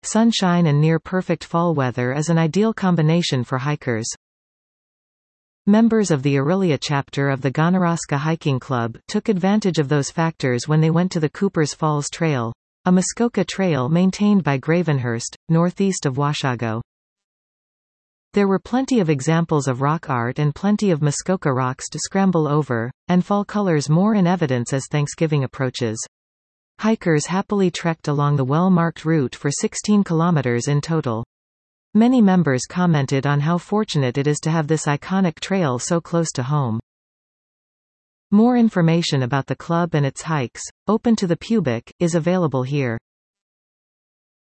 Sunshine and near-perfect fall weather is an ideal combination for hikers. Members of the Orillia chapter of the Gonorosca Hiking Club took advantage of those factors when they went to the Coopers Falls Trail, a Muskoka trail maintained by Gravenhurst, northeast of Washago. There were plenty of examples of rock art and plenty of Muskoka rocks to scramble over, and fall colors more in evidence as Thanksgiving approaches. Hikers happily trekked along the well-marked route for 16 kilometers in total. Many members commented on how fortunate it is to have this iconic trail so close to home. More information about the club and its hikes, open to the public, is available here.